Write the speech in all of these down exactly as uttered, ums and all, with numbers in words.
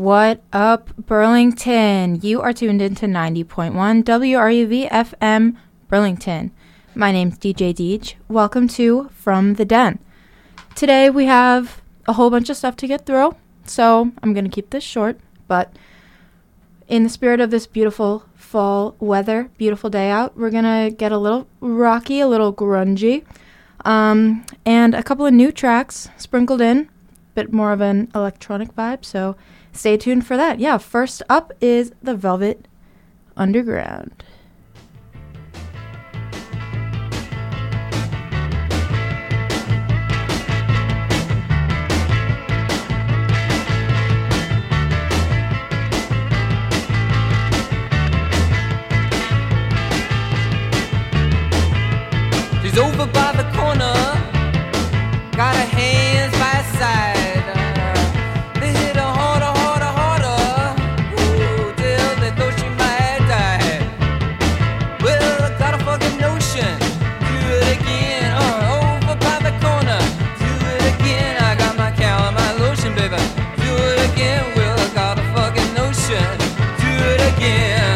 What up, Burlington? You are tuned into ninety point one W R U V F M Burlington. My name's D J Deej. Welcome to From the Den. Today we have a whole bunch of stuff to get through, so I'm going to keep this short, but in the spirit of this beautiful fall weather, beautiful day out, we're going to get a little rocky, a little grungy, um, and a couple of new tracks sprinkled in, a bit more of an electronic vibe, so stay tuned for that. Yeah, first up is the Velvet Underground. She's over by the corner, got her hands by her side. Uh, they hit her harder, harder, harder, ooh, till they thought she might die. Well, I got a fucking notion, do it again. Uh, over by the corner, do it again. I got my cow and my lotion, baby, do it again. Well, I got a fucking notion, do it again.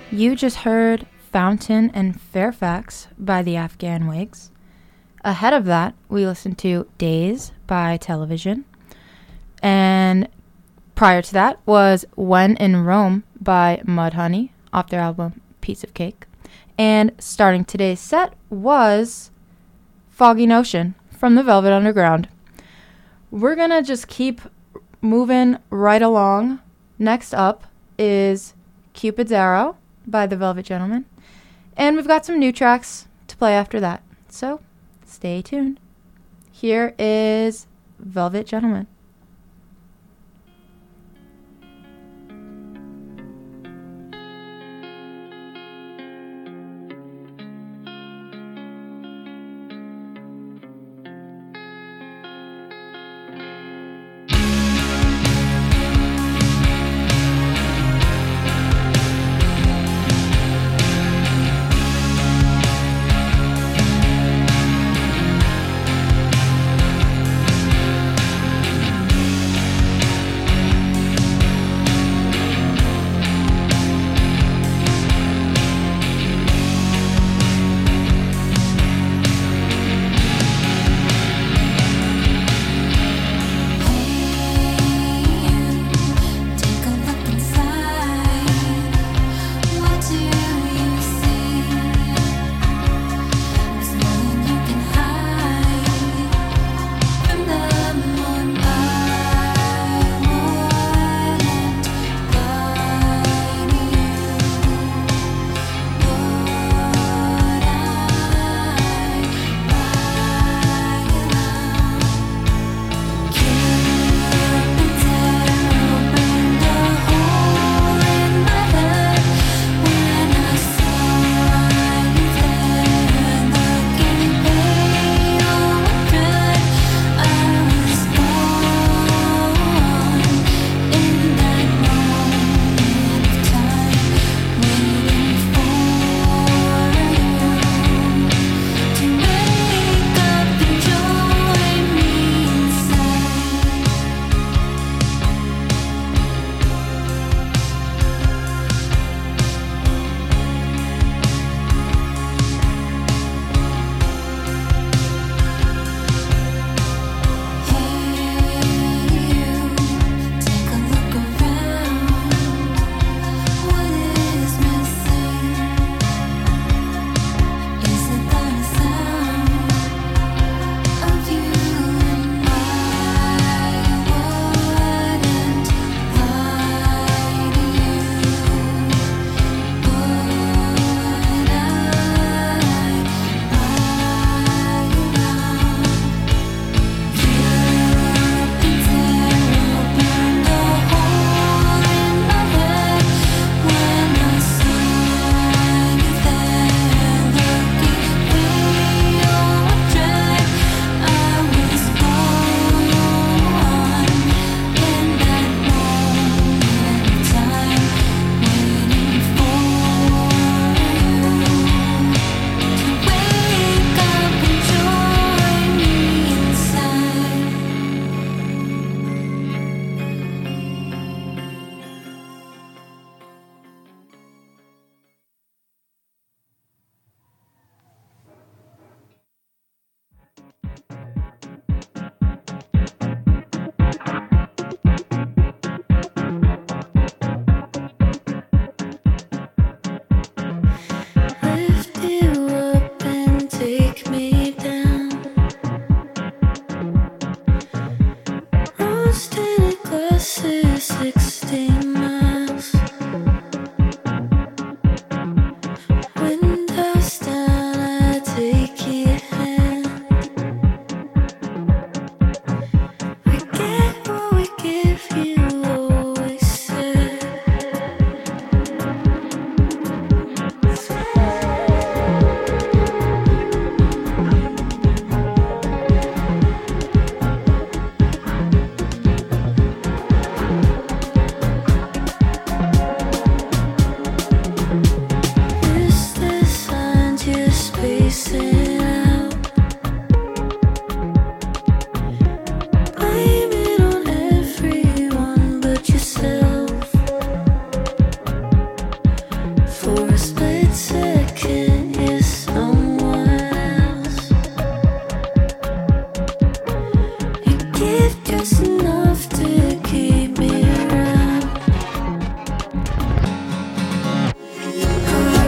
You just heard Fountain and Fairfax by the Afghan Wigs. Ahead of that, we listened to Days by Television. And prior to that was When in Rome by Mudhoney off their album Piece of Cake. And starting today's set was Foggy Notion from the Velvet Underground. We're going to just keep moving right along. Next up is Cupid's Arrow by the Velvet Gentlemen. And we've got some new tracks to play after that. So stay tuned. Here is Velvet Gentlemen. Thank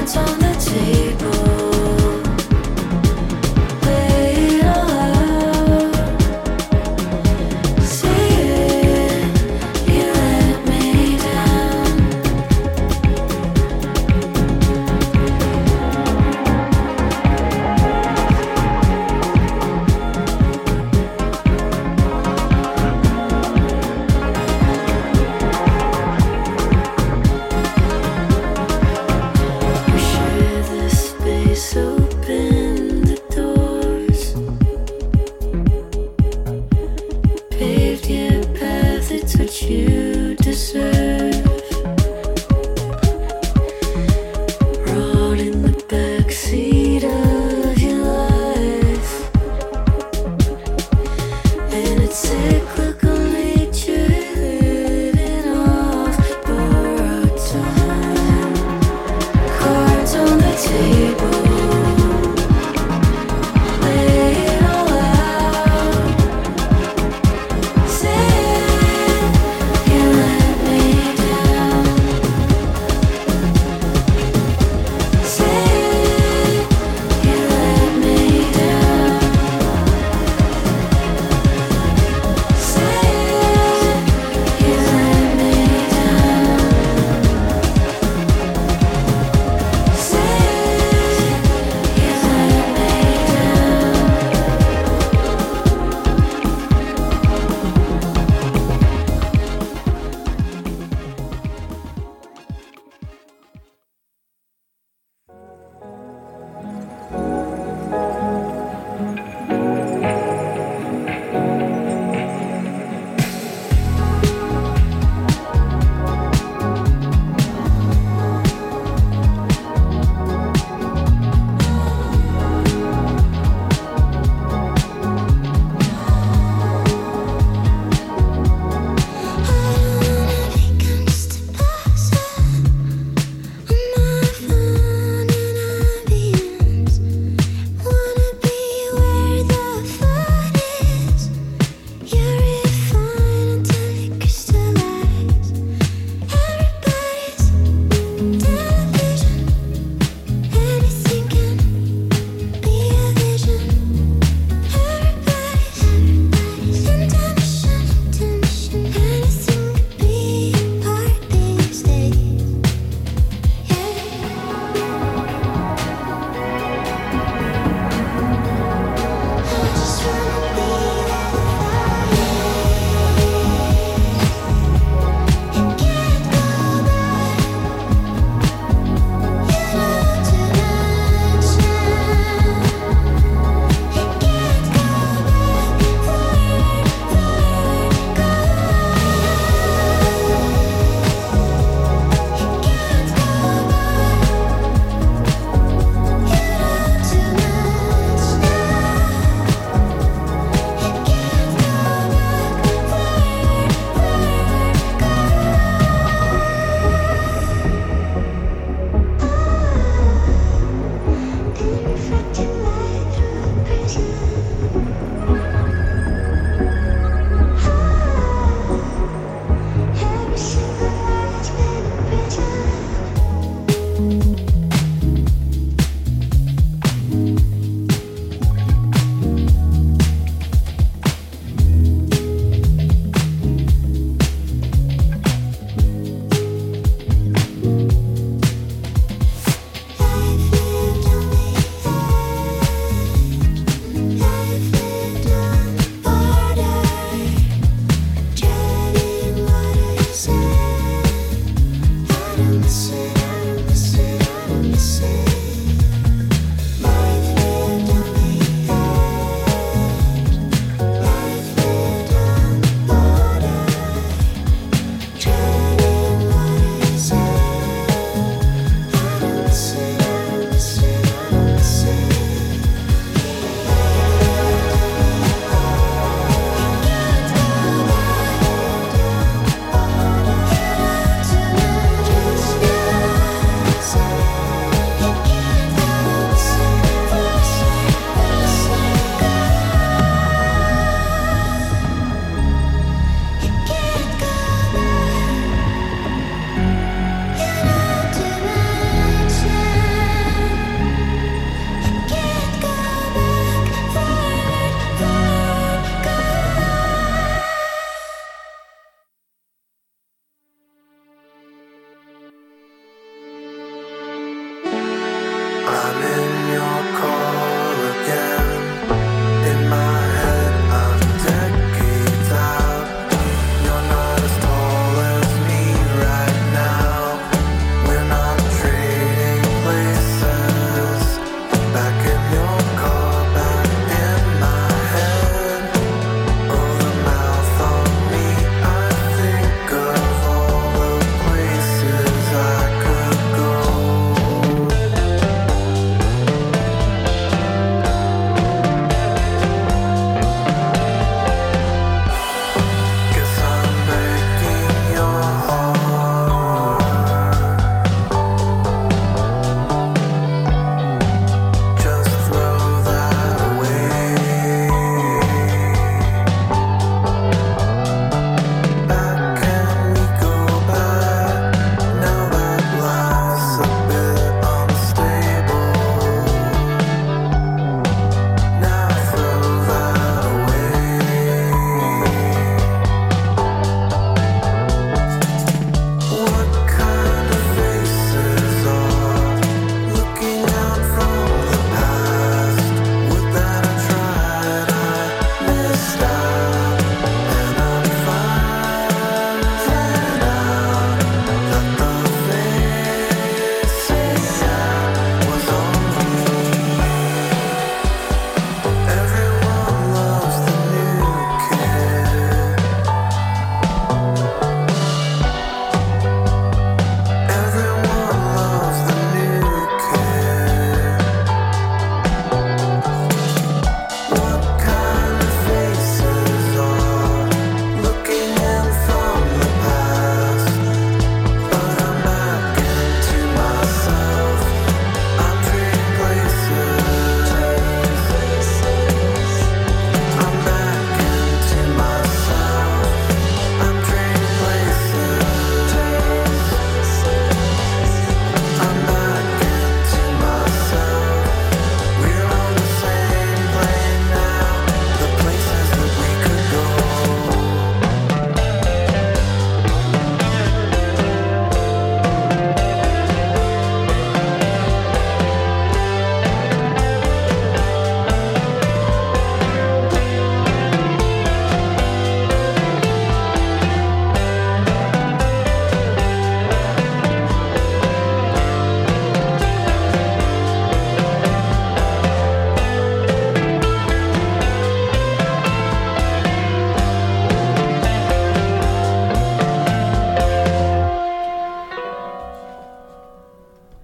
We share this space.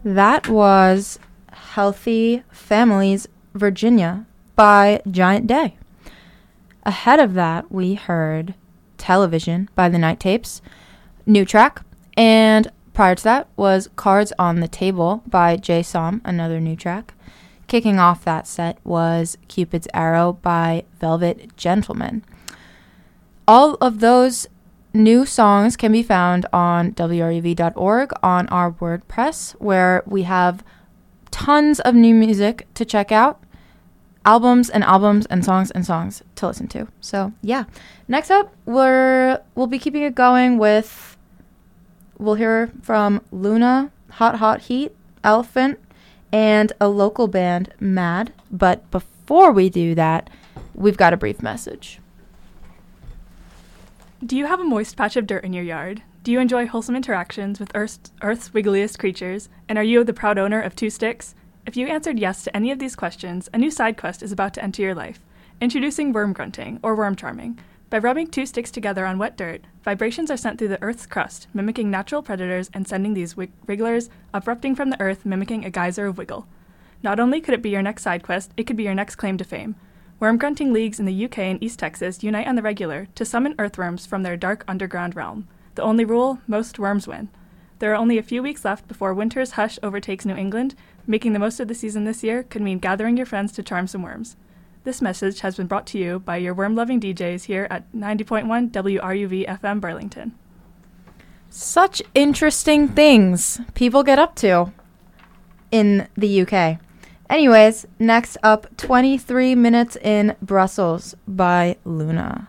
That was Healthy Families, Virginia by Giant Day. Ahead of that, we heard Television by the Night Tapes, new track. And prior to that was Cards on the Table by Jay Som, another new track. Kicking off that set was Cupid's Arrow by Velvet Gentleman. All of those new songs can be found on W R U V dot org on our WordPress, where we have tons of new music to check out, albums and albums and songs and songs to listen to. So yeah, next up we're we'll be keeping it going with we'll hear from Luna, Hot Hot Heat, Elephant, and a local band, Mad. But before we do that, we've got a brief message. Do you have a moist patch of dirt in your yard? Do you enjoy wholesome interactions with Earth's, Earth's wiggliest creatures? And are you the proud owner of two sticks? If you answered yes to any of these questions, a new side quest is about to enter your life. Introducing worm grunting, or worm charming. By rubbing two sticks together on wet dirt, vibrations are sent through the Earth's crust, mimicking natural predators and sending these wig- wrigglers uprupting from the Earth, mimicking a geyser of wiggle. Not only could it be your next side quest, it could be your next claim to fame. Worm grunting leagues in the U K and East Texas unite on the regular to summon earthworms from their dark underground realm. The only rule, most worms win. There are only a few weeks left before winter's hush overtakes New England. Making the most of the season this year could mean gathering your friends to charm some worms. This message has been brought to you by your worm-loving D Js here at ninety point one W R U V F M Burlington. Such interesting things people get up to in the U K. Anyways, next up, twenty-three Minutes in Brussels by Luna.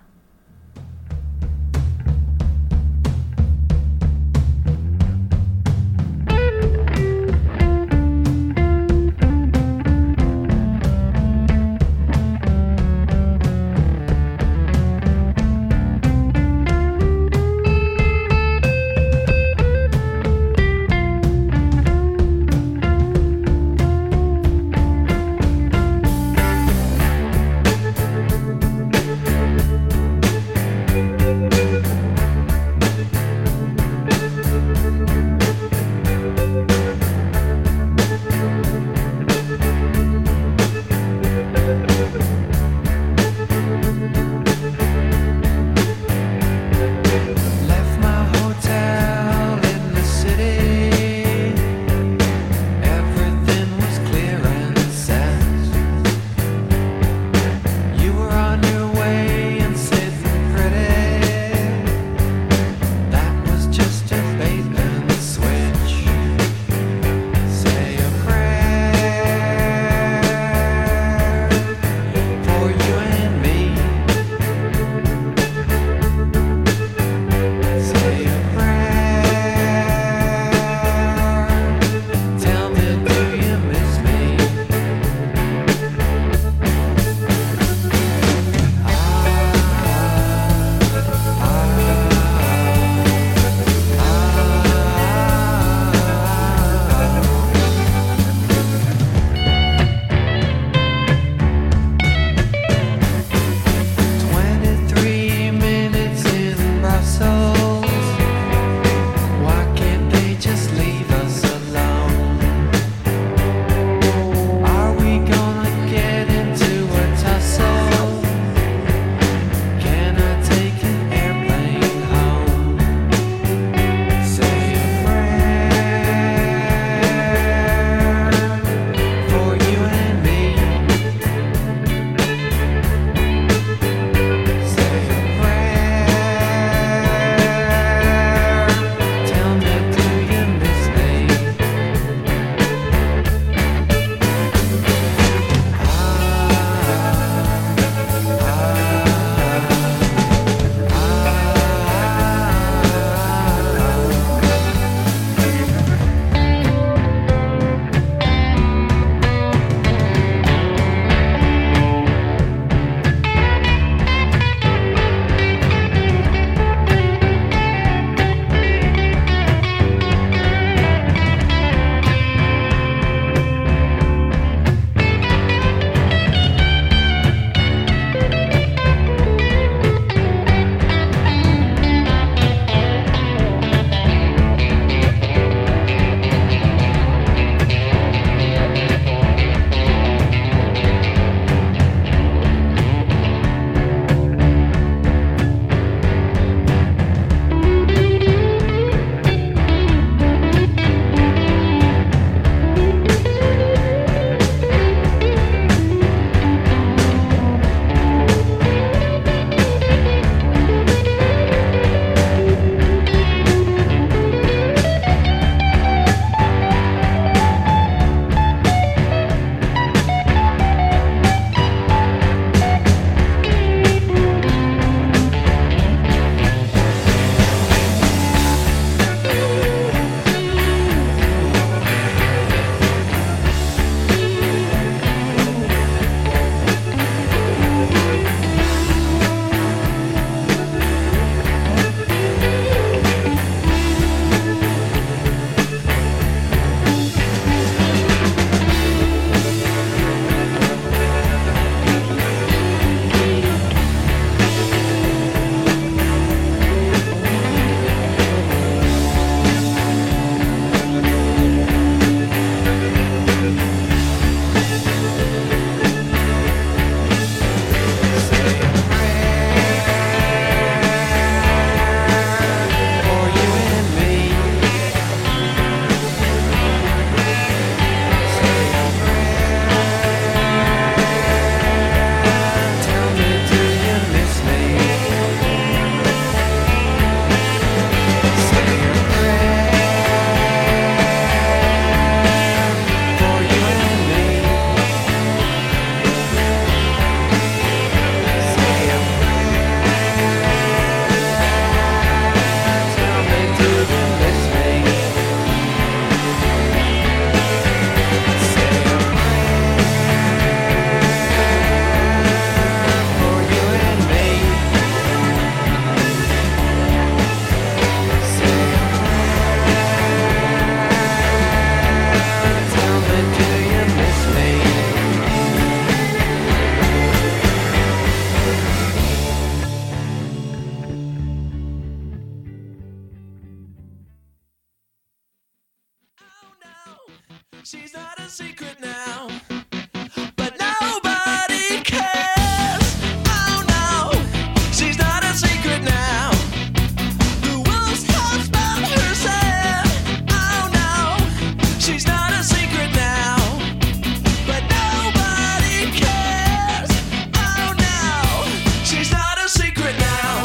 She's not a secret now, but nobody cares. Oh no, she's not a secret now. The wolves have found her sad. Oh no, she's not a secret now, but nobody cares. Oh no, she's not a secret now.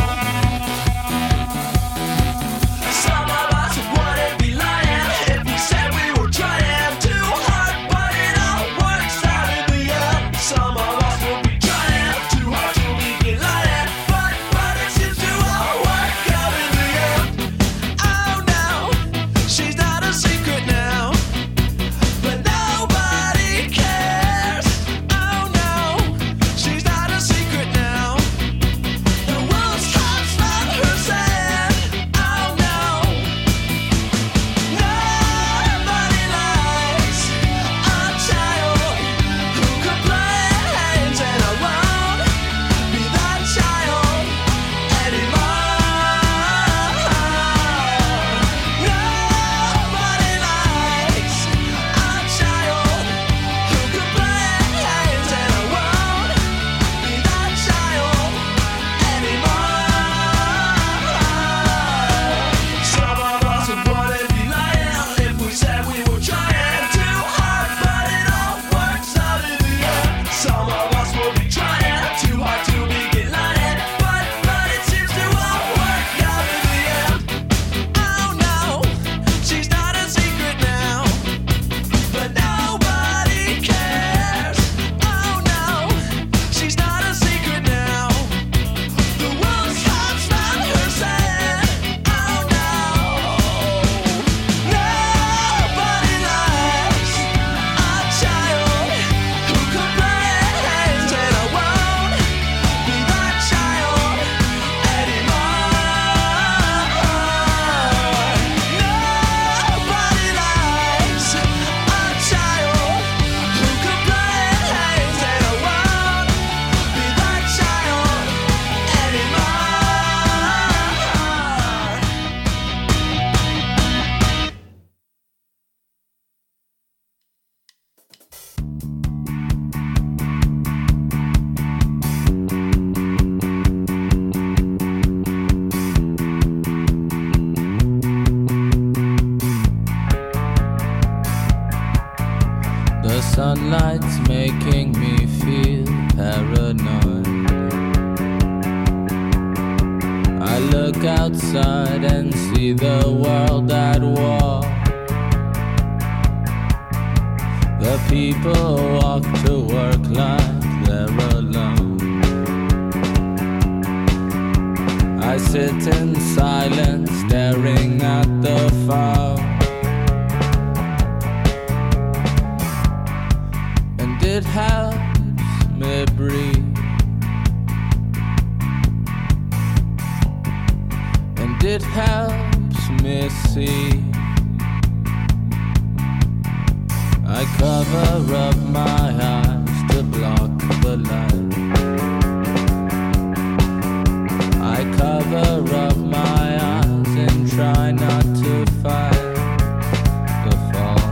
Some of us wouldn't be lying if we said we were trying too hard, but it all works out in the end. Some of us will be trying too hard to be lying, but but it seems to all work out in the end. Oh no, she's not a secret now, but nobody cares. Oh no, she's not a secret now. The wolves have found her sad. Oh no. Nobody likes a child who complains, and I won't be that child anymore. Nobody likes a child who complains, and I won't be that child anymore. Some of us wouldn't be lying if we said we were trying too hard, but it all works out in the end. Some of us will be trying too hard to be lying, but but it seems to all work out in the end. Oh no, she's not a secret now, but nobody cares. Oh no, she's not a secret now. The wolves have found her sad. Oh no, nobody likes a child who complains, and I won't be that child anymore. Nobody likes a child who complains, and I won't be that child anymore. The sunlight's making me feel paranoid. I look outside and see the world at war. The people walk to work like they're alone. I sit in silence staring at the phone. And it helps me breathe, and it helps me see. I cover up my eyes to block the light. I cover up my eyes and try not to fight the fall.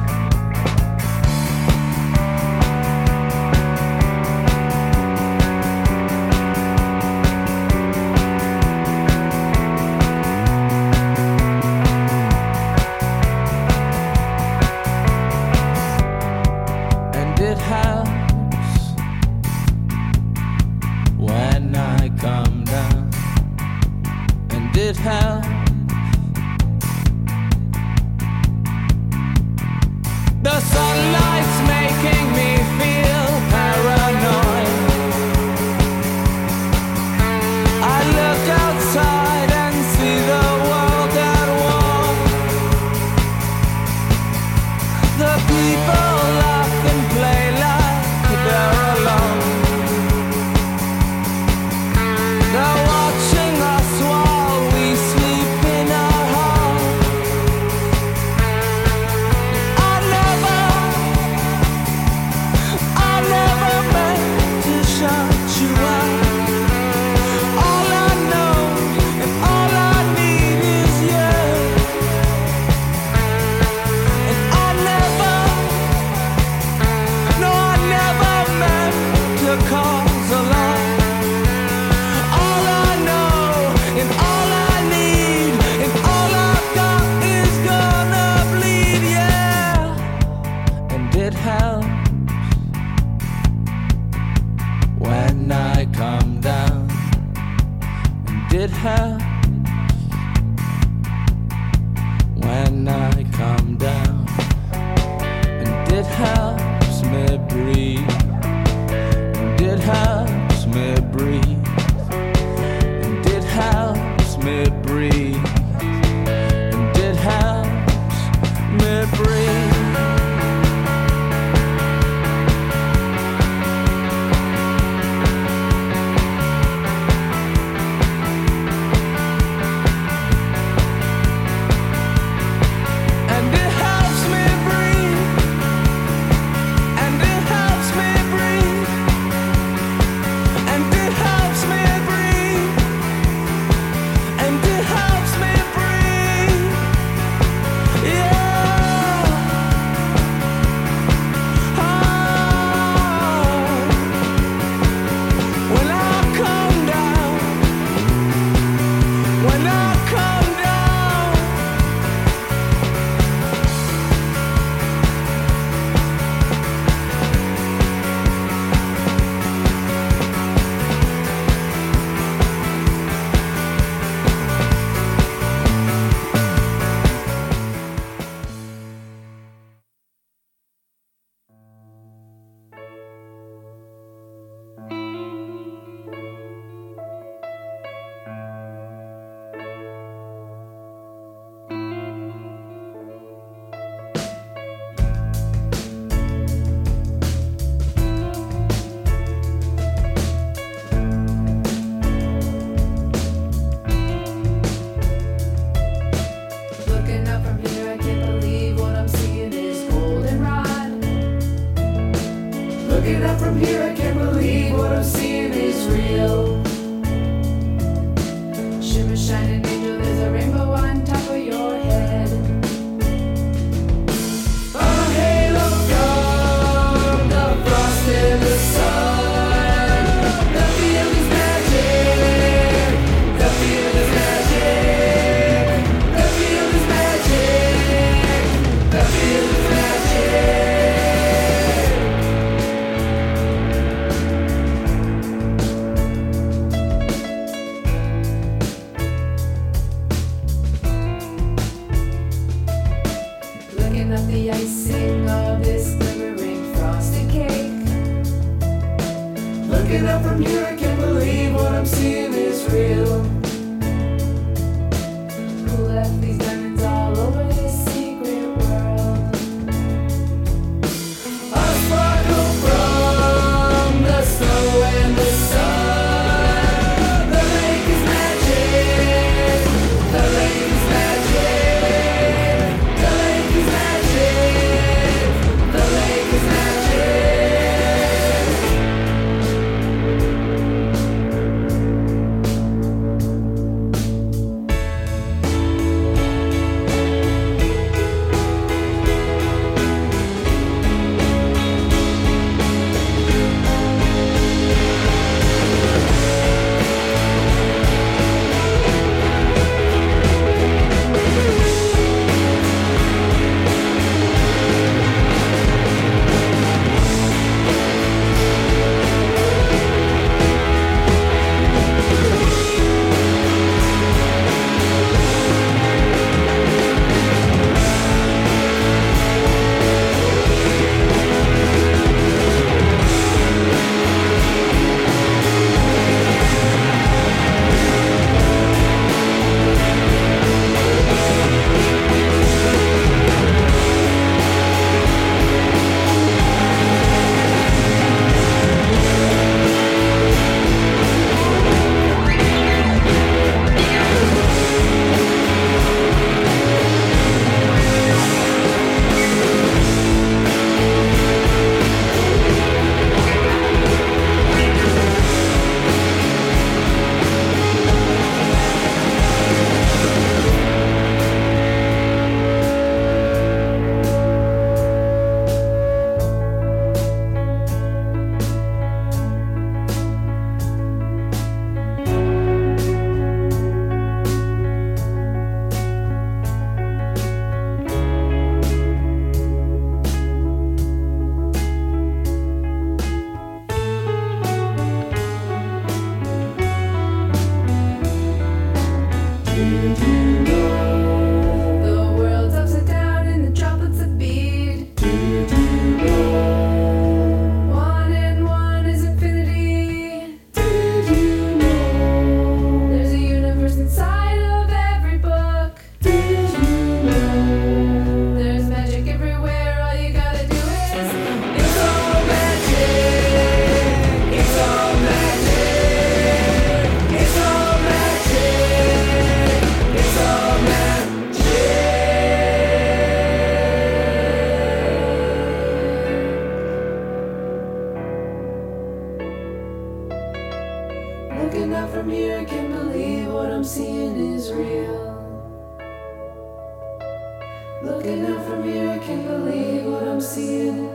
And it helps when I come down, and it helps. The sunlight's making me feel paranoid. I look outside and see the world at war. The people laugh and play like they're alone. They're watching us while we sleep in our home. I never, I never meant to shut you out. All I know and all I need is you. And I never helps when I come down, and it helps when I come down, and it helps me breathe, and it helps me breathe, and it helps me breathe, and it helps me breathe. Looking up from here, I can't believe what I'm seeing is real. Shimmer, shining angel, there's a rainbow on top of your head. A halo from the frost and the sun. The field is magic. The field is magic. The field is magic. The field is magic. Looking at the icing of this glimmering frosted cake. Looking up from here, I can't believe what I'm seeing is real. Who left these diamonds all over this secret world? A sparkle from the snow and the sun. The lake is magic. The lake is magic. The lake is magic. The lake is magic. here, I can't believe what I'm seeing is real. Looking up from here, I can't believe what I'm seeing.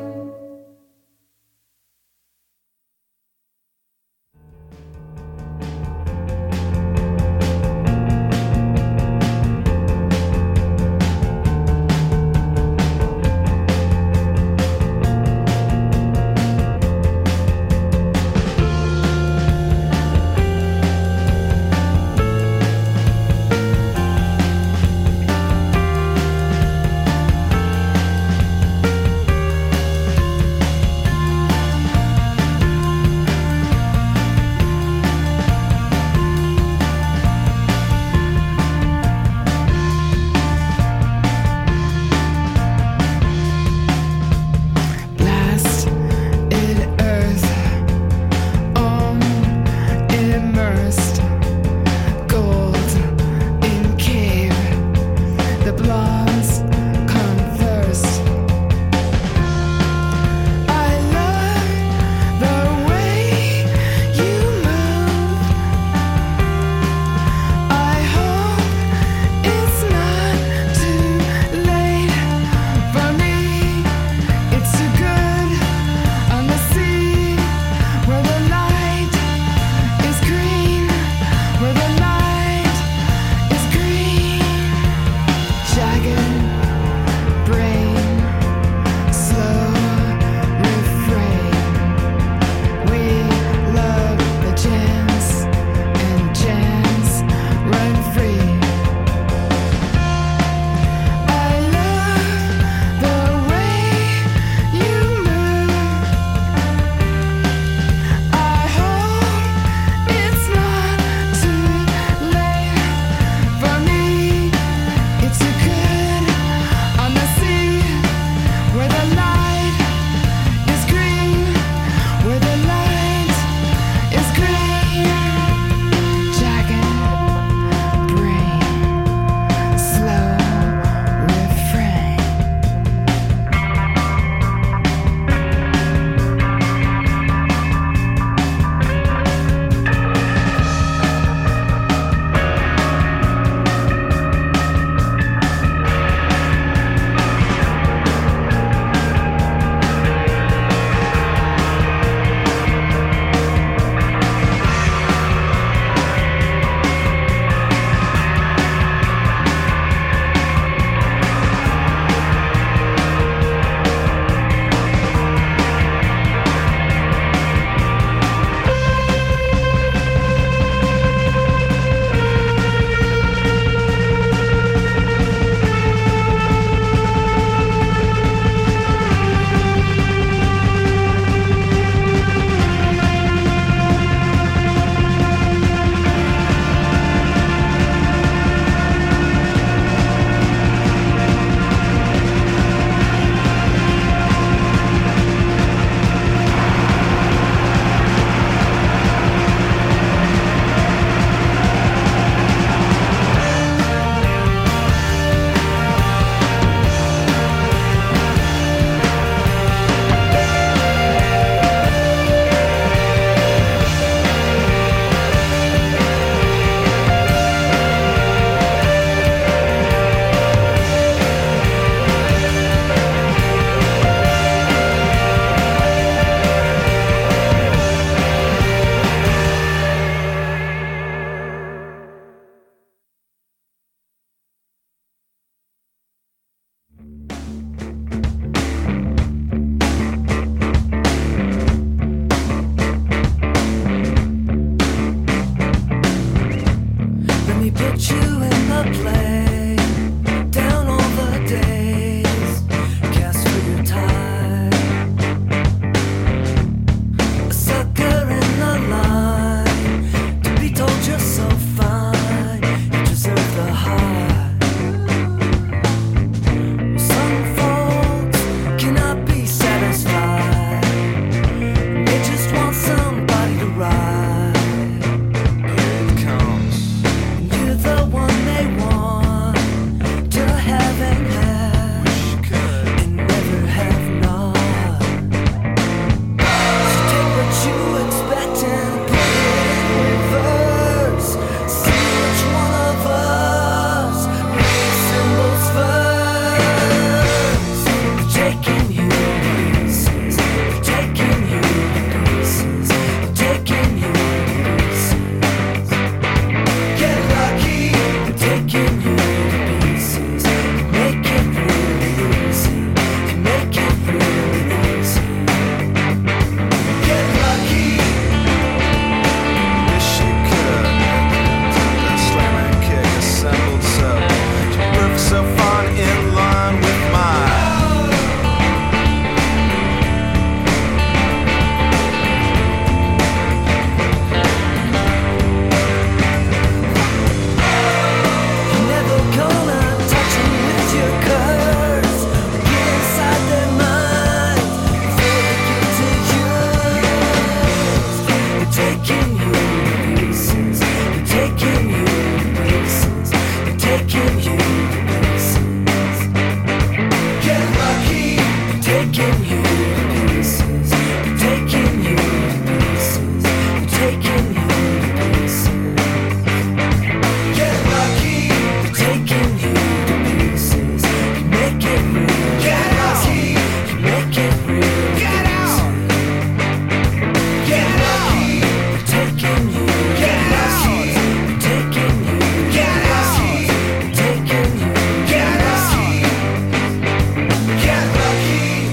making you to pieces, taking you to pieces, taking you to pieces. Get lucky, taking you to pieces, make it real. Get lucky, make it real. Get out, get lucky, taking you. Get lucky, taking you. Get lucky, taking you. Get lucky, get lucky.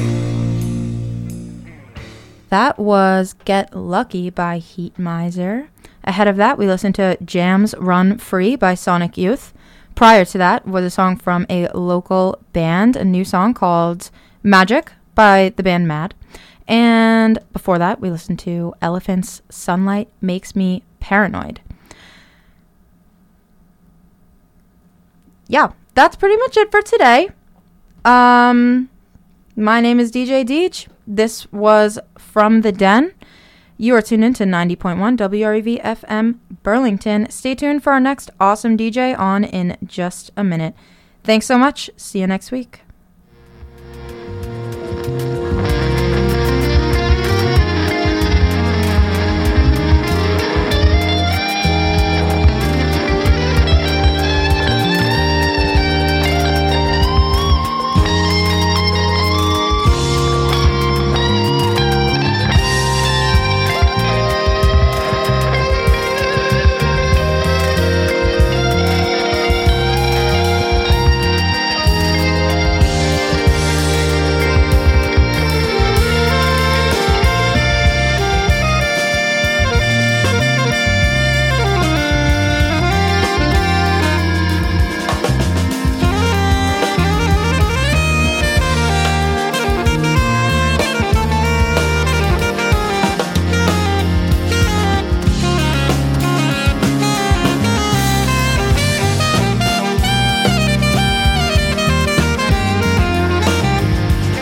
That was Get Lucky by Heat Miser. Ahead of that, we listened to Jams Run Free by Sonic Youth. Prior to that was a song from a local band, a new song called Magic by the band Mad. And before that, we listened to Elephant's Sunlight Makes Me Paranoid. Yeah, that's pretty much it for today. Um, my name is D J Deej. This was From the Den. You are tuned in to ninety point one W R E V F M Burlington. Stay tuned for our next awesome D J on in just a minute. Thanks so much. See you next week.